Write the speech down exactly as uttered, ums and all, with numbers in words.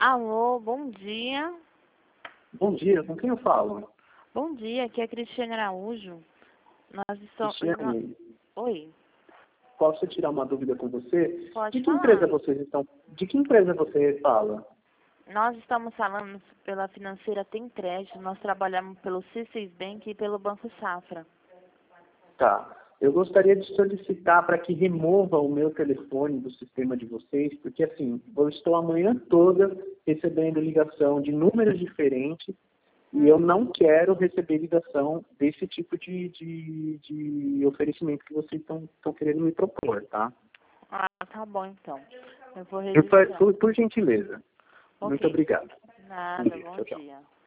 Alô, bom dia. Bom dia, com quem eu falo? Bom dia, aqui é a Cristiane Araújo. Nós estamos... Cristiane, Oi, posso tirar uma dúvida com você? pode De que falar. empresa vocês estão? De que empresa você fala? Nós estamos falando pela financeira Tem Crédito. Nós trabalhamos pelo C seis Bank e pelo Banco Safra. Tá. Eu gostaria de solicitar para que remova o meu telefone do sistema de vocês, porque assim, eu estou a manhã toda recebendo ligação de números diferentes e eu não quero receber ligação desse tipo de, de, de oferecimento que vocês estão estão querendo me propor, tá? Ah, tá bom então. Eu vou Por, registrar. por, por gentileza. Ok. Muito obrigado. Bom Nada, dia. bom Tchau, tchau. dia.